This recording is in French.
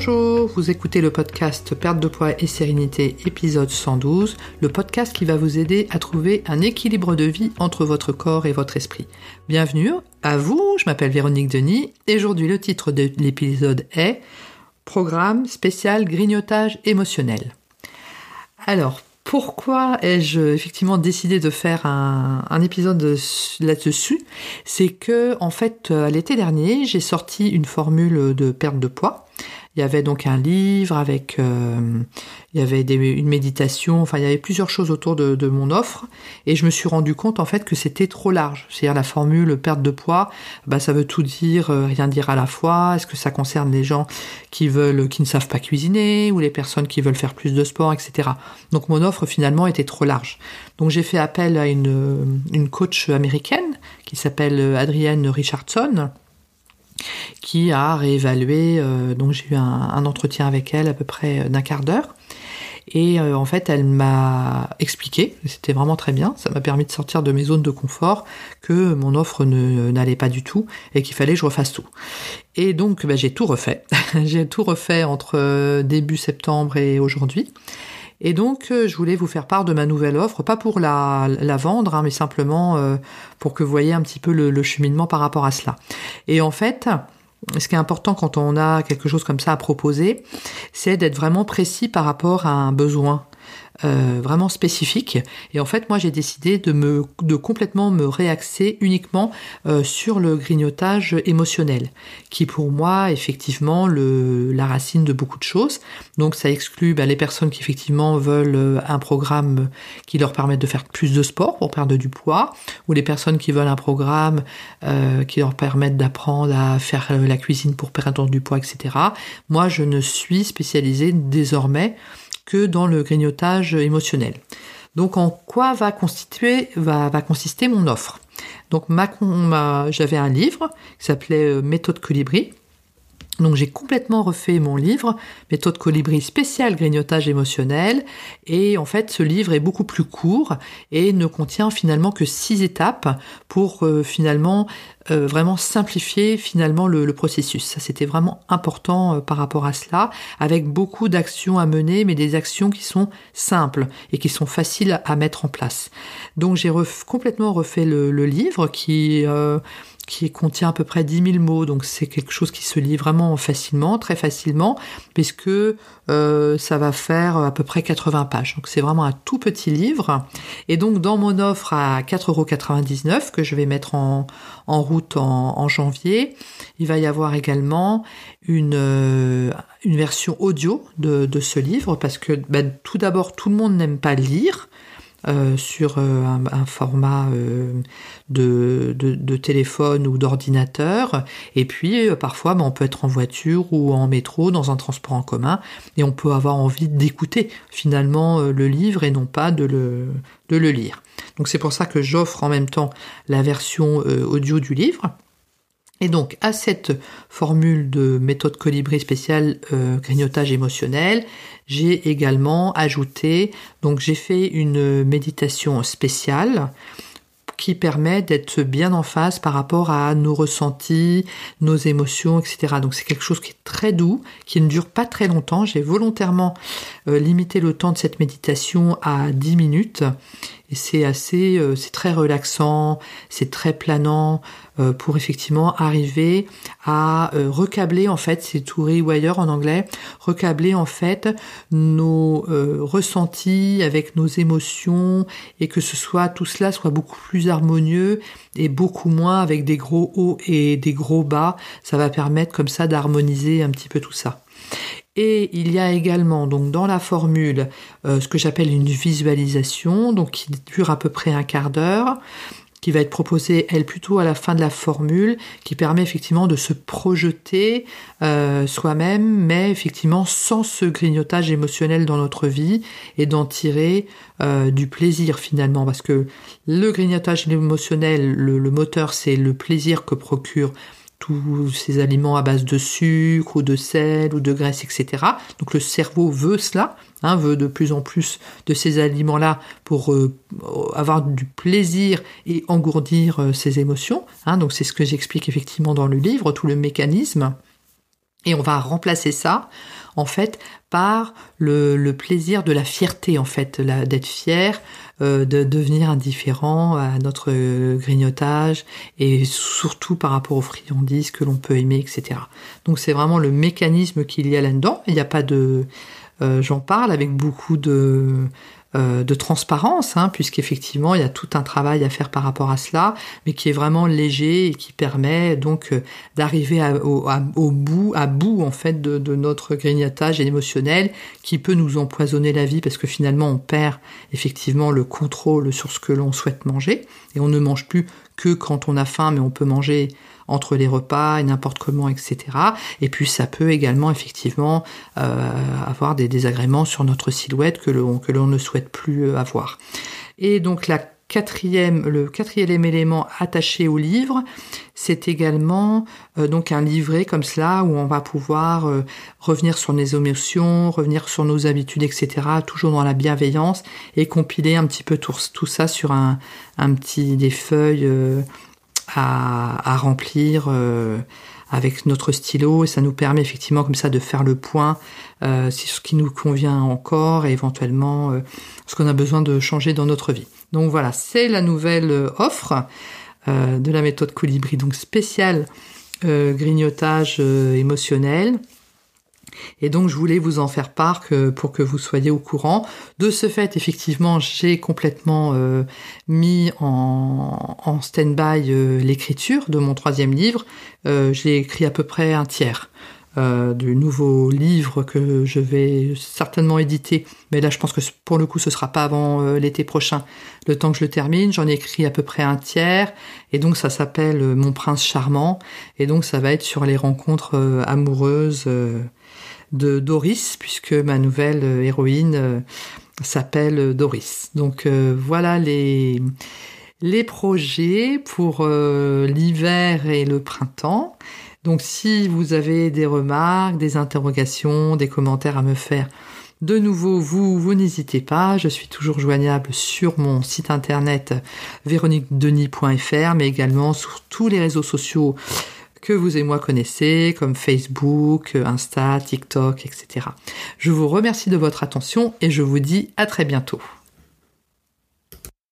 Bonjour, vous écoutez le podcast Perte de poids et sérénité, épisode 112, le podcast qui va vous aider à trouver un équilibre de vie entre votre corps et votre esprit. Bienvenue à vous, je m'appelle Véronique Denis et aujourd'hui le titre de l'épisode est « Programme spécial grignotage émotionnel ». Alors, pourquoi ai-je effectivement décidé de faire un épisode là-dessus ? C'est que, en fait, l'été dernier, j'ai sorti une formule de perte de poids. Il y avait donc un livre avec, il y avait une méditation, enfin il y avait plusieurs choses autour de mon offre et je me suis rendu compte en fait que c'était trop large. C'est-à-dire la formule perte de poids, ça veut tout dire, rien dire à la fois. Est-ce que ça concerne les gens qui ne savent pas cuisiner ou les personnes qui veulent faire plus de sport, etc. Donc mon offre finalement était trop large. Donc j'ai fait appel à une coach américaine qui s'appelle Adrienne Richardson, qui a réévalué, donc j'ai eu un entretien avec elle à peu près d'un quart d'heure, et en fait elle m'a expliqué, c'était vraiment très bien, ça m'a permis de sortir de mes zones de confort, que mon offre n'allait pas du tout, et qu'il fallait que je refasse tout. Et donc j'ai tout refait, j'ai tout refait entre début septembre et aujourd'hui. Et donc, je voulais vous faire part de ma nouvelle offre, pas pour la vendre, mais simplement pour que vous voyez un petit peu le cheminement par rapport à cela. Et en fait, ce qui est important quand on a quelque chose comme ça à proposer, c'est d'être vraiment précis par rapport à un besoin vraiment spécifique. Et en fait, moi, j'ai décidé de complètement me réaxer uniquement sur le grignotage émotionnel, qui pour moi, effectivement, la racine de beaucoup de choses. Donc, ça exclut les personnes qui, effectivement, veulent un programme qui leur permette de faire plus de sport pour perdre du poids, ou les personnes qui veulent un programme qui leur permette d'apprendre à faire la cuisine pour perdre du poids, etc. Moi, je ne suis spécialisée désormais que dans le grignotage émotionnel. Donc en quoi va consister mon offre ? Donc j'avais un livre qui s'appelait Méthode Colibri. Donc j'ai complètement refait mon livre, Méthode Colibri spécial grignotage émotionnel, et en fait ce livre est beaucoup plus court et ne contient finalement que 6 étapes pour finalement vraiment simplifier finalement le processus. Ça c'était vraiment important par rapport à cela, avec beaucoup d'actions à mener, mais des actions qui sont simples et qui sont faciles à mettre en place. Donc j'ai complètement refait le livre qui contient à peu près 10 000 mots, donc c'est quelque chose qui se lit vraiment facilement, très facilement, puisque ça va faire à peu près 80 pages. Donc c'est vraiment un tout petit livre. Et donc dans mon offre à 4,99 € que je vais mettre en route en janvier, il va y avoir également une version audio de ce livre, parce que tout d'abord, tout le monde n'aime pas lire, sur un format de téléphone ou d'ordinateur, et puis parfois on peut être en voiture ou en métro, dans un transport en commun, et on peut avoir envie d'écouter finalement le livre et non pas de le lire. Donc c'est pour ça que j'offre en même temps la version audio du livre. Et donc, à cette formule de méthode Colibri spéciale grignotage émotionnel, j'ai également ajouté, donc j'ai fait une méditation spéciale qui permet d'être bien en phase par rapport à nos ressentis, nos émotions, etc. Donc c'est quelque chose qui est très doux, qui ne dure pas très longtemps. J'ai volontairement limité le temps de cette méditation à 10 minutes. Et c'est très relaxant, c'est très planant pour effectivement arriver à recabler en fait, c'est to rewire en anglais, recabler en fait nos ressentis avec nos émotions, et que tout cela soit beaucoup plus harmonieux et beaucoup moins avec des gros hauts et des gros bas. Ça va permettre comme ça d'harmoniser un petit peu tout ça. Et il y a également donc dans la formule ce que j'appelle une visualisation, donc qui dure à peu près un quart d'heure, qui va être proposée, elle, plutôt à la fin de la formule, qui permet effectivement de se projeter soi-même, mais effectivement sans ce grignotage émotionnel dans notre vie, et d'en tirer du plaisir finalement, parce que le grignotage émotionnel, le moteur, c'est le plaisir que procure tous ces aliments à base de sucre ou de sel ou de graisse, etc. Donc le cerveau veut cela, veut de plus en plus de ces aliments-là pour avoir du plaisir et engourdir ses émotions. Donc c'est ce que j'explique effectivement dans le livre, tout le mécanisme. Et on va remplacer ça, en fait, par le plaisir de la fierté, en fait, d'être fier, de devenir indifférent à notre grignotage et surtout par rapport aux friandises que l'on peut aimer, etc. Donc c'est vraiment le mécanisme qu'il y a là-dedans. Il n'y a pas de... j'en parle avec beaucoup de transparence, puisqu'effectivement il y a tout un travail à faire par rapport à cela, mais qui est vraiment léger et qui permet donc d'arriver au bout en fait de notre grignotage émotionnel qui peut nous empoisonner la vie parce que finalement on perd effectivement le contrôle sur ce que l'on souhaite manger et on ne mange plus que quand on a faim, mais on peut manger entre les repas et n'importe comment, etc. Et puis ça peut également effectivement avoir des désagréments sur notre silhouette que l'on ne souhaite plus avoir. Et donc le quatrième élément attaché au livre, c'est également donc un livret comme cela où on va pouvoir revenir sur nos émotions, revenir sur nos habitudes, etc. Toujours dans la bienveillance et compiler un petit peu tout ça sur des feuilles à remplir avec notre stylo, et ça nous permet effectivement comme ça de faire le point sur ce qui nous convient encore et éventuellement ce qu'on a besoin de changer dans notre vie. Donc voilà, c'est la nouvelle offre de la méthode Colibri, donc spéciale grignotage émotionnel. Et donc je voulais vous en faire part pour que vous soyez au courant. De ce fait, effectivement, j'ai complètement mis en stand-by l'écriture de mon 3e livre. J'ai écrit à peu près un tiers du nouveau livre que je vais certainement éditer. Mais là, je pense que pour le coup, ce sera pas avant l'été prochain. Le temps que je le termine, j'en ai écrit à peu près un tiers. Et donc, ça s'appelle Mon prince charmant. Et donc, ça va être sur les rencontres amoureuses de Doris, puisque ma nouvelle héroïne s'appelle Doris. Donc voilà les projets pour l'hiver et le printemps. Donc si vous avez des remarques, des interrogations, des commentaires à me faire, de nouveau, vous n'hésitez pas, je suis toujours joignable sur mon site internet véroniquedenis.fr, mais également sur tous les réseaux sociaux que vous et moi connaissez, comme Facebook, Insta, TikTok, etc. Je vous remercie de votre attention et je vous dis à très bientôt.